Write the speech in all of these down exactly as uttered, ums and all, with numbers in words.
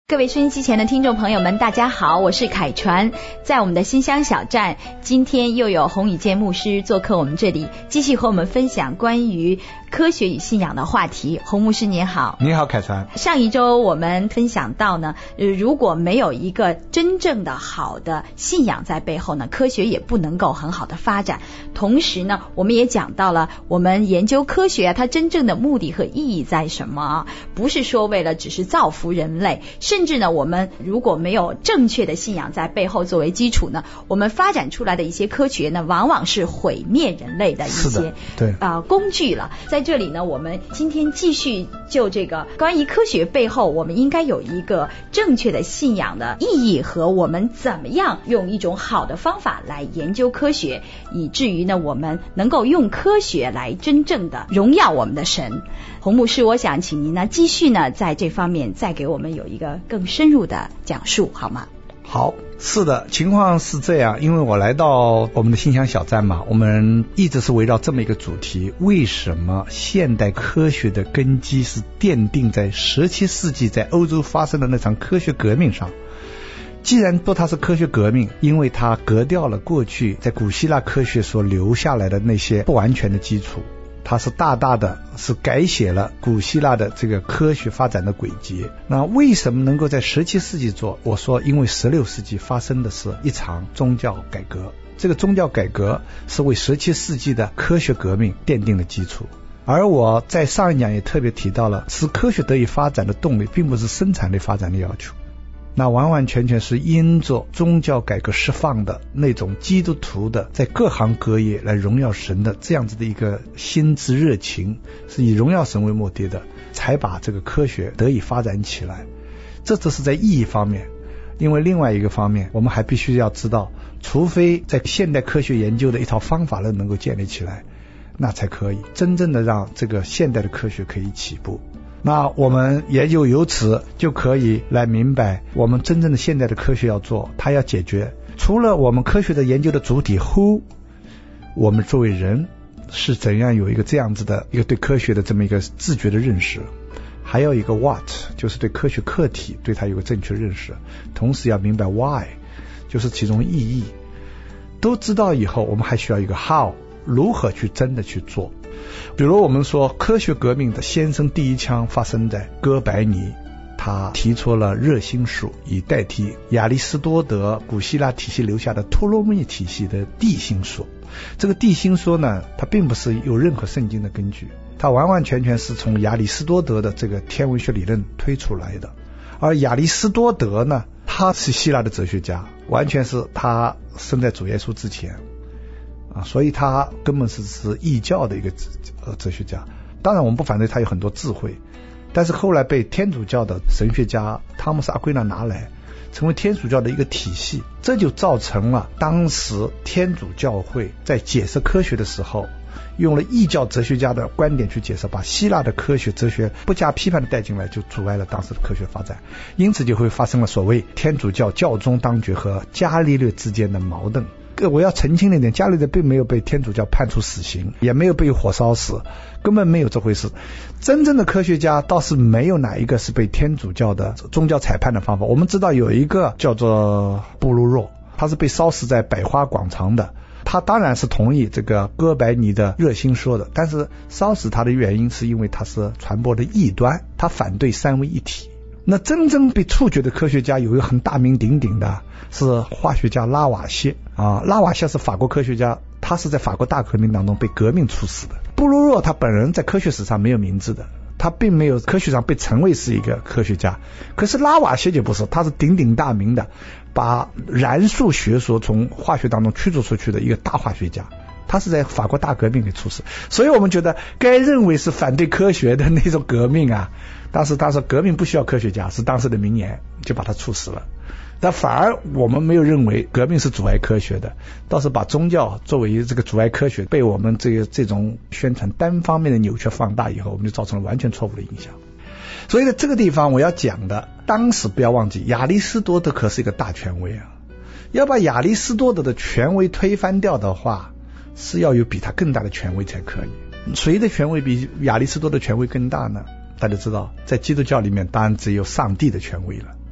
各位收音机前的听众朋友们，大家好，我是凯传。在我们的新乡小站，今天又有洪宇健牧师做客我们这里，继续和我们分享关于科学与信仰的话题。洪牧师您好。 你好，凯传。 上一周我们分享到呢，呃，如果没有一个真正的好的信仰在背后呢，科学也不能够很好的发展。同时呢，我们也讲到了我们研究科学啊，它真正的目的和意义在什么？不是说为了只是造福人类，甚至呢，我们如果没有正确的信仰在背后作为基础呢，我们发展出来的一些科学呢，往往是毁灭人类的一些对啊、呃、工具了。在这里呢，我们今天继续就这个关于科学背后，我们应该有一个正确的信仰的意义和我们怎么样用一种好的方法来研究科学，以至于呢，我们能够用科学来真正的荣耀我们的神。洪牧师，我想请您呢继续呢在这方面再给我们有一个更深入的讲述，好吗？ 好，是的，情况是这样，因为我来到我们的新乡小站嘛，我们一直是围绕这么一个主题，为什么现代科学的根基是奠定在十七世纪在欧洲发生的那场科学革命上。既然说它是科学革命，因为它革掉了过去在古希腊科学所留下来的那些不完全的基础，它是大大的是改写了古希腊的这个科学发展的轨迹。那为什么能够在十七世纪做？我说因为十六世纪发生的是一场宗教改革，这个宗教改革是为十七世纪的科学革命奠定了基础。而我在上一讲也特别提到了，使科学得以发展的动力并不是生产力发展的要求，那完完全全是因着宗教改革释放的那种基督徒的在各行各业来荣耀神的这样子的一个心之热情，是以荣耀神为目的的，才把这个科学得以发展起来。这只是在意义方面。因为另外一个方面，我们还必须要知道，除非在现代科学研究的一套方法论能够建立起来，那才可以真正的让这个现代的科学可以起步。那我们也就由此就可以来明白，我们真正的现代的科学要做，它要解决除了我们科学的研究的主体 who， 我们作为人是怎样有一个这样子的一个对科学的这么一个自觉的认识，还有一个 what， 就是对科学课题对它有个正确认识，同时要明白 why， 就是其中意义都知道以后，我们还需要一个 how， 如何去真的去做。比如我们说科学革命的先声第一枪发生在哥白尼，他提出了热心数以代替亚里士多德古希腊体系留下的托勒密体系的地心说。这个地心说呢，它并不是有任何圣经的根据，它完完全全是从亚里士多德的这个天文学理论推出来的。而亚里士多德呢，他是希腊的哲学家，完全是他生在主耶稣之前啊，所以他根本是是异教的一个呃哲学家。当然我们不反对他有很多智慧，但是后来被天主教的神学家汤姆斯阿圭那拿来成为天主教的一个体系，这就造成了当时天主教会在解释科学的时候用了异教哲学家的观点去解释，把希腊的科学哲学不加批判的带进来，就阻碍了当时的科学发展。因此就会发生了所谓天主教教宗当局和伽利略之间的矛盾。我要澄清一点，伽利略并没有被天主教判处死刑，也没有被火烧死，根本没有这回事。真正的科学家倒是没有哪一个是被天主教的宗教裁判的方法。我们知道有一个叫做布鲁若，他是被烧死在百花广场的，他当然是同意这个哥白尼的热心说的，但是烧死他的原因是因为他是传播的异端，他反对三位一体。那真正被处决的科学家有一个很大名鼎鼎的是化学家拉瓦谢啊，拉瓦谢是法国科学家，他是在法国大革命当中被革命处死的。布鲁若他本人在科学史上没有名字的，他并没有科学上被称为是一个科学家，可是拉瓦谢就不是，他是鼎鼎大名的，把燃素学说从化学当中驱逐出去的一个大化学家，他是在法国大革命里出事。所以我们觉得该认为是反对科学的那种革命啊，当时他说革命不需要科学家，是当时的名言，就把他处死了。但反而我们没有认为革命是阻碍科学的，倒是把宗教作为这个阻碍科学，被我们这个这种宣传单方面的扭曲放大以后，我们就造成了完全错误的影响。所以在这个地方我要讲的，当时不要忘记亚里士多德可是一个大权威啊，要把亚里士多德的权威推翻掉的话，是要有比他更大的权威才可以。谁的权威比亚里士多德的权威更大呢？大家知道在基督教里面当然只有上帝的权威了，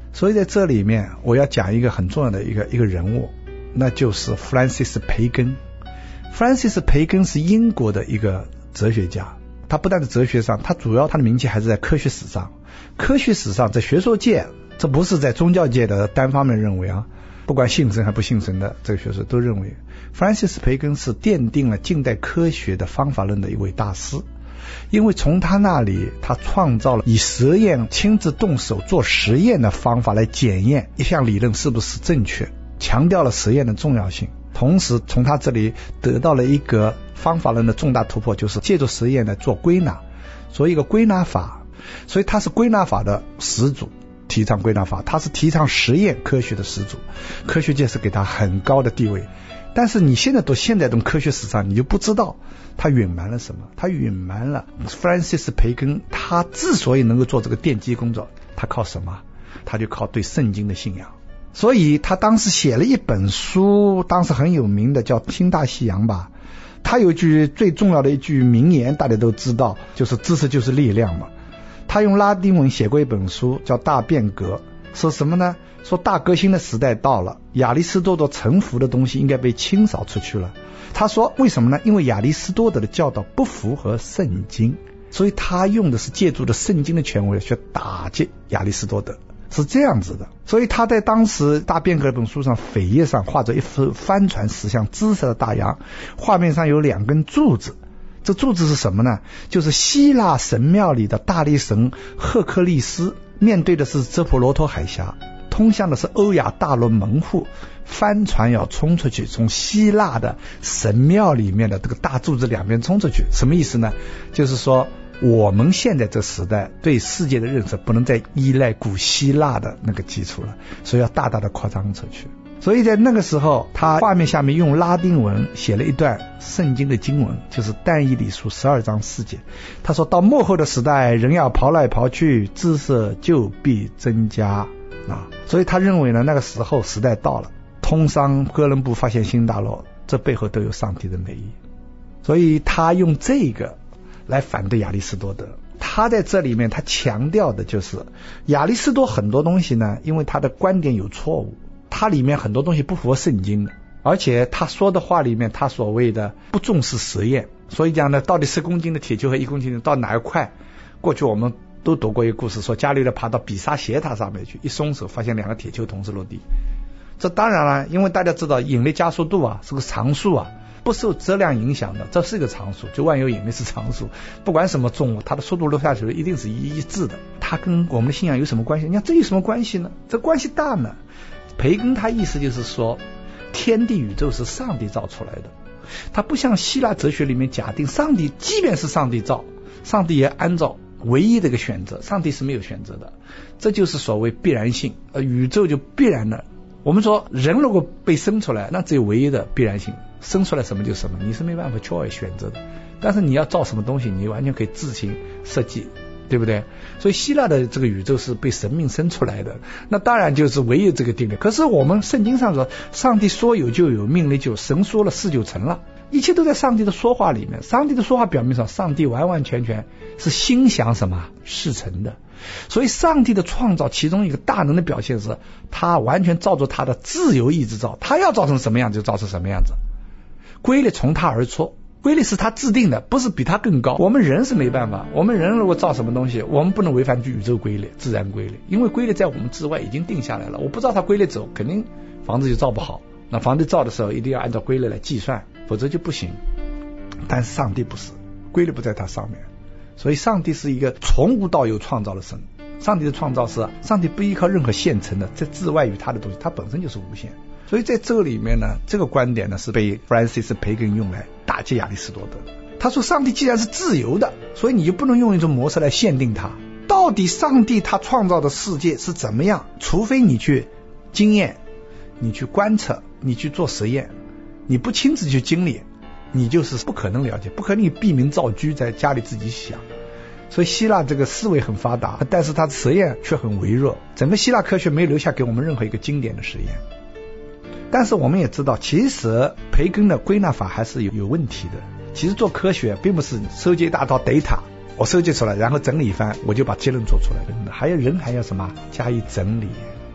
所以在这里面我要讲一个很重要的一个一个人物，那就是弗兰西斯培根。弗兰西斯培根是英国的一个哲学家，他不但是哲学上，他主要他的名气还是在科学史上。科学史上在学术界，这不是在宗教界的单方面认为啊，不管信神还不信神的这个学术都认为弗兰西斯培根是奠定了近代科学的方法论的一位大师。因为从他那里，他创造了以实验亲自动手做实验的方法来检验一项理论是不是正确，强调了实验的重要性。同时从他这里得到了一个方法论的重大突破，就是借助实验来做归纳，所以一个归纳法。所以他是归纳法的始祖，提倡归纳法，他是提倡实验科学的始祖，科学界是给他很高的地位。但是你现在读现代的科学史上，你就不知道他隐瞒了什么。他隐瞒了弗兰西斯培根，他之所以能够做这个奠基工作，他靠什么？他就靠对圣经的信仰。所以他当时写了一本书，当时很有名的叫《新大西洋》吧。他有一句最重要的一句名言，大家都知道，就是知识就是力量嘛。他用拉丁文写过一本书叫《大变革》，说什么呢？说大革新的时代到了，亚里士多德臣服的东西应该被清扫出去了。他说为什么呢？因为亚里士多德的教导不符合圣经，所以他用的是借助的圣经的权威去打击亚里士多德，是这样子的。所以他在当时大变革这本书上扉页上画着一幅帆船驶向知识的大洋，画面上有两根柱子，这柱子是什么呢？就是希腊神庙里的大力神赫克利斯，面对的是泽普罗托海峡，通向的是欧亚大陆门户，帆船要冲出去，从希腊的神庙里面的这个大柱子两边冲出去。什么意思呢？就是说我们现在这时代对世界的认识不能再依赖古希腊的那个基础了，所以要大大的扩张出去。所以在那个时候，他画面下面用拉丁文写了一段圣经的经文，就是但以理书十二章四节。他说到末后的时代，人要刨来刨去，知识就必增加啊。所以他认为呢，那个时候时代到了，通商哥伦布发现新大陆，这背后都有上帝的美意。所以他用这个来反对亚里士多德。他在这里面他强调的就是亚里士多很多东西呢，因为他的观点有错误，他里面很多东西不符合圣经的，而且他说的话里面他所谓的不重视实验。所以讲呢，到底十公斤的铁球和一公斤的到哪一块？过去我们都读过一个故事，说伽利略爬到比萨斜塔上面去，一松手发现两个铁球同时落地。这当然了，因为大家知道引力加速度啊是个常数啊，不受质量影响的，这是一个常数，就万有引力是常数，不管什么重物，它的速度落下去一定是一致的。它跟我们的信仰有什么关系？你看这有什么关系呢？这关系大呢。培根他意思就是说，天地宇宙是上帝造出来的，他不像希腊哲学里面假定上帝，即便是上帝造，上帝也按照唯一的一个选择，上帝是没有选择的，这就是所谓必然性，呃，宇宙就必然的。我们说人如果被生出来，那只有唯一的必然性，生出来什么就什么，你是没办法 choice 选择的。但是你要造什么东西，你完全可以自行设计，对不对？所以希腊的这个宇宙是被神命生出来的，那当然就是唯一这个定律。可是我们圣经上说，上帝说有就有，命立就有，神说了事就成了，一切都在上帝的说话里面。上帝的说话表面上，上帝完完全全是心想什么事成的。所以上帝的创造其中一个大能的表现是，他完全照着他的自由意志造，他要造成什么样就造成什么样子，规律从他而出，规律是他制定的，不是比他更高。我们人是没办法，我们人如果造什么东西，我们不能违反宇宙规律、自然规律，因为规律在我们之外已经定下来了，我不照他规律走，肯定房子就造不好。那房子造的时候一定要按照规律来计算，否则就不行。但是上帝不是，规律不在他上面，所以上帝是一个从无到有创造的神。上帝的创造是上帝不依靠任何现成的，这自外于他的东西，他本身就是无限。所以在这个里面呢，这个观点呢是被 Francis Bacon 用来打击亚里士多德。他说上帝既然是自由的，所以你就不能用一种模式来限定他。到底上帝他创造的世界是怎么样，除非你去经验，你去观测，你去做实验，你不亲自去经历，你就是不可能了解，不可能闭门造车在家里自己想。所以希腊这个思维很发达，但是它的实验却很微弱，整个希腊科学没有留下给我们任何一个经典的实验。但是我们也知道，其实培根的归纳法还是有有问题的。其实做科学并不是收集一大套 data， 我收集出来然后整理一番我就把结论做出来的，还有人还要什么加以整理。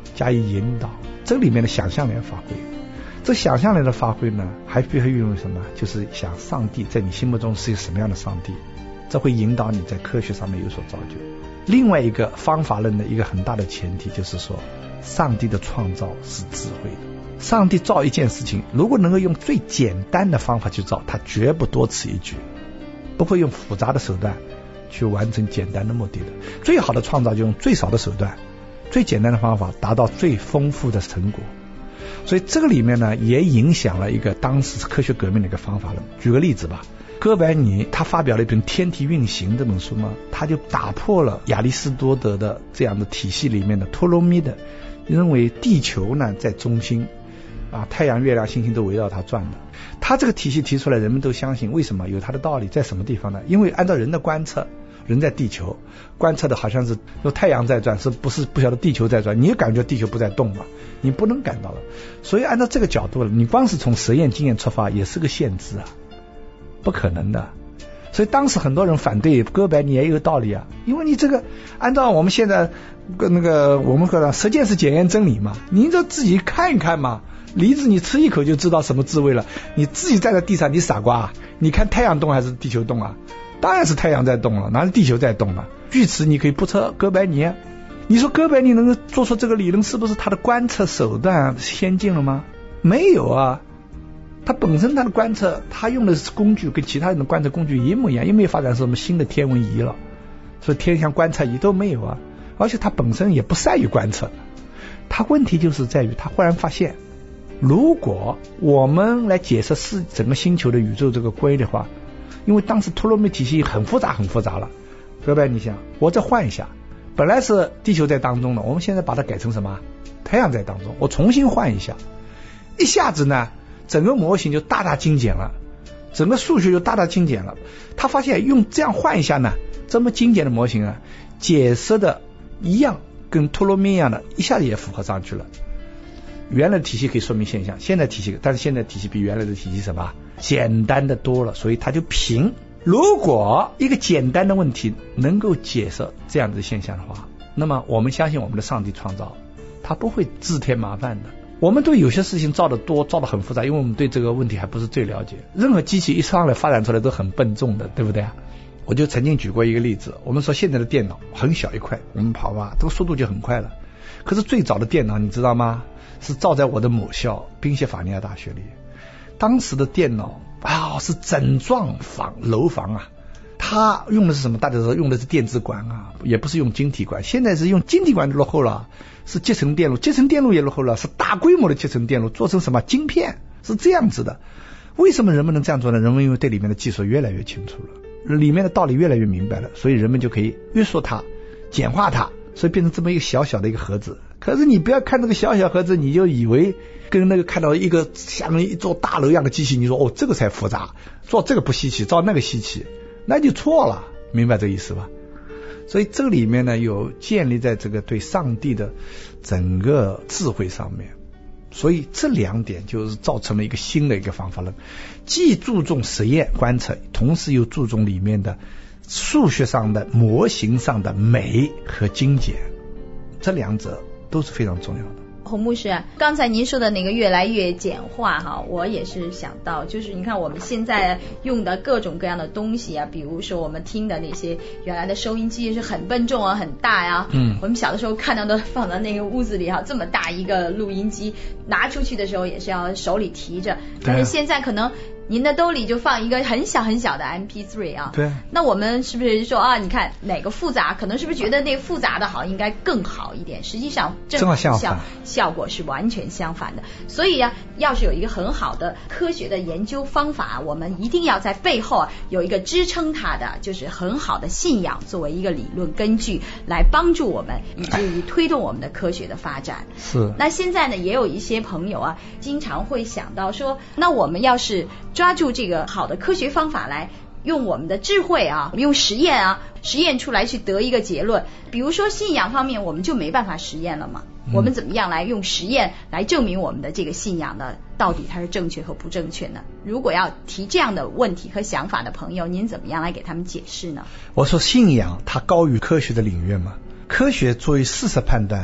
加以引导，这里面的想象力发挥。这想象力的发挥呢，还必须运用什么？就是想上帝在你心目中是一个什么样的上帝，这会引导你在科学上面有所造就。另外一个方法论的一个很大的前提就是说，上帝的创造是智慧的。上帝造一件事情，如果能够用最简单的方法去造，他绝不多此一举，不会用复杂的手段去完成简单的目的的。最好的创造就用最少的手段，最简单的方法达到最丰富的成果。所以这个里面呢，也影响了一个当时科学革命的一个方法论。举个例子吧，哥白尼他发表了一本《天体运行》这本书嘛，他就打破了亚里士多德的这样的体系里面的托勒密的认为地球呢在中心啊，太阳、月亮、星星都围绕它转的。他这个体系提出来，人们都相信，为什么？有它的道理，在什么地方呢？因为按照人的观测，人在地球观测的好像是有太阳在转，是不是不晓得地球在转？你也感觉地球不在动嘛？你不能感到了。所以按照这个角度，你光是从实验经验出发，也是个限制啊，不可能的。所以当时很多人反对哥白尼也有道理啊，因为你这个按照我们现在那个我们说实践是检验真理嘛，你就自己看一看嘛。梨子你吃一口就知道什么滋味了，你自己站在地上，你傻瓜啊？你看太阳动还是地球动啊？当然是太阳在动了，哪是地球在动了？据此你可以不测哥白尼，你说哥白尼能够做出这个理论，是不是他的观测手段先进了吗？没有啊，他本身他的观测，他用的工具跟其他人的观测工具一模一样，又没有发展出什么新的天文仪了，所以天象观测仪都没有啊，而且他本身也不善于观测。他问题就是在于他忽然发现，如果我们来解释是整个星球的宇宙这个规的话，因为当时托勒密体系很复杂很复杂了，哥白尼想我再换一下，本来是地球在当中的，我们现在把它改成什么？太阳在当中，我重新换一下，一下子呢整个模型就大大精简了，整个数学就大大精简了。他发现用这样换一下呢，这么精简的模型啊，解释的一样，跟托勒密一样的，一下子也符合上去了。原来的体系可以说明现象，现在体系，但是现在体系比原来的体系什么简单的多了，所以他就凭如果一个简单的问题能够解释这样的现象的话，那么我们相信我们的上帝创造他不会自添麻烦的。我们对有些事情造得多，造得很复杂，因为我们对这个问题还不是最了解。任何机器一上来发展出来都很笨重的，对不对啊？我就曾经举过一个例子，我们说现在的电脑很小一块，我们跑吧，这个速度就很快了。可是最早的电脑你知道吗？是造在我的母校宾夕法尼亚大学里。当时的电脑啊、哦、是整幢房楼房啊，它用的是什么？大家说用的是电子管啊，也不是用晶体管。现在是用晶体管落后了，是集成电路，集成电路也落后了，是大规模的集成电路，做成什么晶片，是这样子的。为什么人们能这样做呢？人们因为对里面的技术越来越清楚了，里面的道理越来越明白了，所以人们就可以约束它，简化它，所以变成这么一个小小的一个盒子。可是你不要看这个小小盒子，你就以为跟那个看到一个像一座大楼一样的机器，你说哦这个才复杂，做这个不稀奇，做那个稀奇，那就错了，明白这个意思吧？所以这里面呢有建立在这个对上帝的整个智慧上面，所以这两点就是造成了一个新的一个方法论，既注重实验观测，同时又注重里面的数学上的模型上的美和精简，这两者都是非常重要的。 洪牧师啊，刚才您说的那个越来越简化哈，我也是想到，就是你看我们现在用的各种各样的东西啊，比如说我们听的那些原来的收音机是很笨重啊，很大呀、啊，嗯，我们小的时候看到的放在那个屋子里哈、啊，这么大一个录音机，拿出去的时候也是要手里提着，但是现在可能您的兜里就放一个很小很小的 M P 三 啊，对，那我们是不是说啊，你看哪个复杂，可能是不是觉得那个复杂的好应该更好一点，实际上正好相反，效果是完全相反的。所以啊，要是有一个很好的科学的研究方法，我们一定要在背后啊有一个支撑它的，就是很好的信仰作为一个理论根据，来帮助我们以至于推动我们的科学的发展。是。那现在呢，也有一些朋友啊，经常会想到说，那我们要是抓住这个好的科学方法来用我们的智慧啊，用实验啊，实验出来去得一个结论。比如说信仰方面，我们就没办法实验了嘛、嗯、我们怎么样来用实验来证明我们的这个信仰的到底它是正确和不正确呢？如果要提这样的问题和想法的朋友，您怎么样来给他们解释呢？ 我说信仰它高于科学的领域嘛，科学作为事实判断，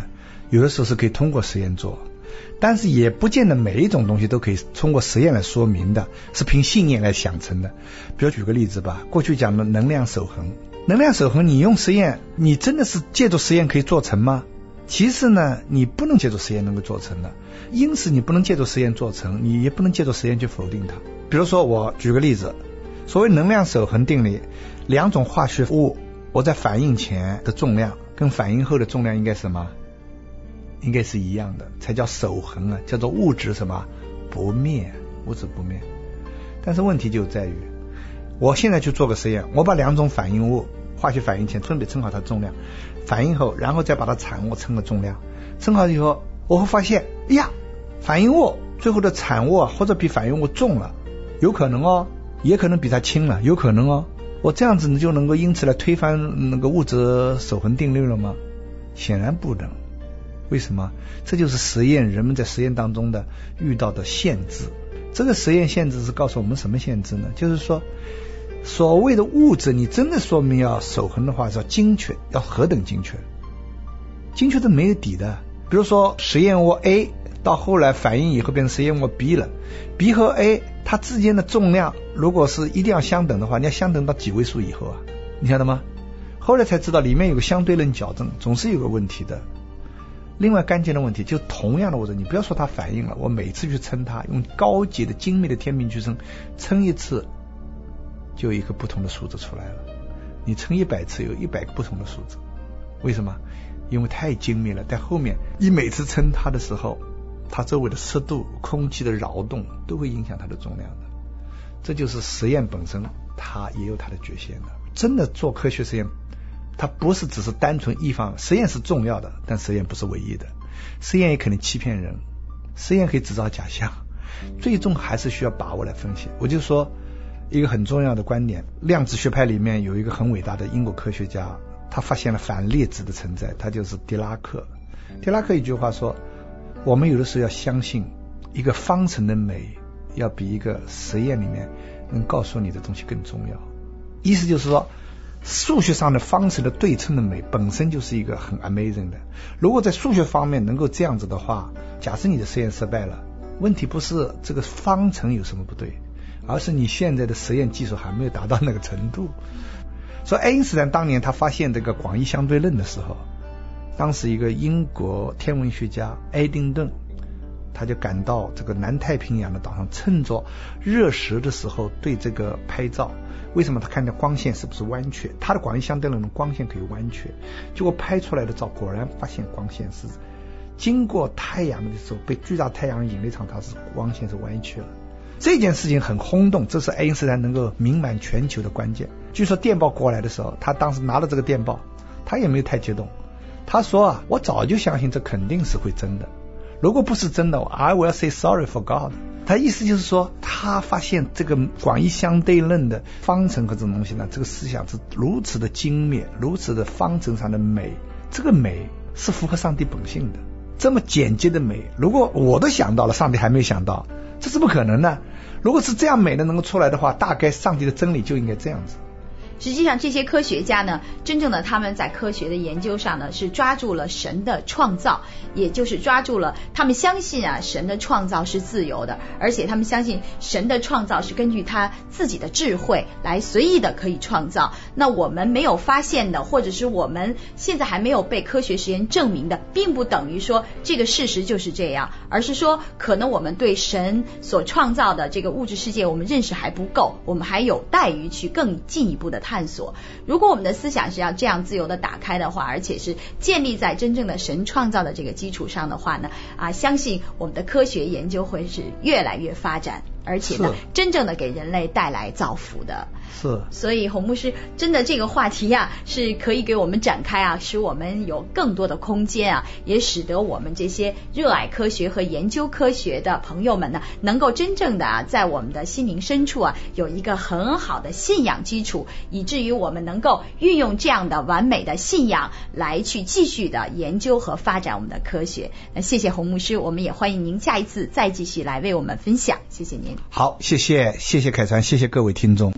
有的时候是可以通过实验做，但是也不见得每一种东西都可以通过实验来说明的，是凭信念来想成的。比如举个例子吧，过去讲的能量守恒，能量守恒你用实验，你真的是借助实验可以做成吗？其实呢，你不能借助实验能够做成的，因此你不能借助实验做成，你也不能借助实验去否定它。比如说我举个例子，所谓能量守恒定理，两种化学物我在反应前的重量跟反应后的重量应该什么？应该是一样的，才叫守恒啊，叫做物质什么不灭，物质不灭。但是问题就在于，我现在去做个实验，我把两种反应物化学反应前分别称好它重量，反应后然后再把它产物称个重量，称好以后我会发现，哎呀，反应物最后的产物或者比反应物重了，有可能哦，也可能比它轻了，有可能哦。我这样子就能够因此来推翻那个物质守恒定律了吗？显然不能。为什么？这就是实验人们在实验当中的遇到的限制。这个实验限制是告诉我们什么限制呢？就是说所谓的物质你真的说明要守恒的话，是要精确，要何等精确，精确的没有底的。比如说实验物 A 到后来反应以后变成实验物 B 了， B 和 A 它之间的重量如果是一定要相等的话，你要相等到几位数以后啊？你晓得吗？后来才知道里面有个相对论矫正，总是有个问题的。另外关键的问题就同样的物质，你不要说它反应了，我每次去称它，用高级的精密的天平去称，称一次就有一个不同的数字出来了，你称一百次有一百个不同的数字。为什么？因为太精密了，在后面你每次称它的时候，它周围的湿度、空气的扰动都会影响它的重量的。这就是实验本身它也有它的局限的。真的做科学实验，它不是只是单纯一方，实验是重要的，但实验不是唯一的，实验也可能欺骗人，实验可以制造假象，最终还是需要把握来分析。我就说一个很重要的观点，量子学派里面有一个很伟大的英国科学家，他发现了反粒子的存在，他就是狄拉克。狄拉克一句话说，我们有的时候要相信一个方程的美要比一个实验里面能告诉你的东西更重要。意思就是说数学上的方程的对称的美本身就是一个很 amazing 的，如果在数学方面能够这样子的话，假设你的实验失败了，问题不是这个方程有什么不对，而是你现在的实验技术还没有达到那个程度。所以爱因斯坦当年他发现这个广义相对论的时候，当时一个英国天文学家爱丁顿，他就赶到这个南太平洋的岛上，趁着热食的时候对这个拍照。为什么他看见光线是不是弯曲？他的广义相对论的光线可以弯曲，结果拍出来的照果然发现光线是经过太阳的时候被巨大太阳引力场，它是光线是弯曲了。这件事情很轰动，这是爱因斯坦能够名满全球的关键。据说电报过来的时候，他当时拿了这个电报，他也没有太激动，他说啊，我早就相信这肯定是会真的，如果不是真的 I will say sorry for God。 他意思就是说，他发现这个广义相对论的方程和这种东西呢，这个思想是如此的精密，如此的方程上的美，这个美是符合上帝本性的。这么简洁的美，如果我都想到了，上帝还没有想到，这是不可能的。如果是这样美的能够出来的话，大概上帝的真理就应该这样子。 实际上这些科学家呢，真正的他们在科学的研究上呢，是抓住了神的创造，也就是抓住了他们相信啊，神的创造是自由的，而且他们相信神的创造是根据他自己的智慧来随意的可以创造。那我们没有发现的，或者是我们现在还没有被科学实验证明的，并不等于说这个事实就是这样，而是说可能我们对神所创造的这个物质世界我们认识还不够，我们还有待于去更进一步的探索。如果我们的思想是要这样自由的打开的话，而且是建立在真正的神创造的这个基础上的话呢，啊，相信我们的科学研究会是越来越发展，而且呢，真正的给人类带来造福的。 是， 所以洪牧师真的这个话题啊，是可以给我们展开啊，使我们有更多的空间啊，也使得我们这些热爱科学和研究科学的朋友们呢，能够真正的啊，在我们的心灵深处啊，有一个很好的信仰基础，以至于我们能够运用这样的完美的信仰来去继续的研究和发展我们的科学。那谢谢洪牧师，我们也欢迎您下一次再继续来为我们分享，谢谢您。 好，谢谢，谢谢凯传，谢谢各位听众。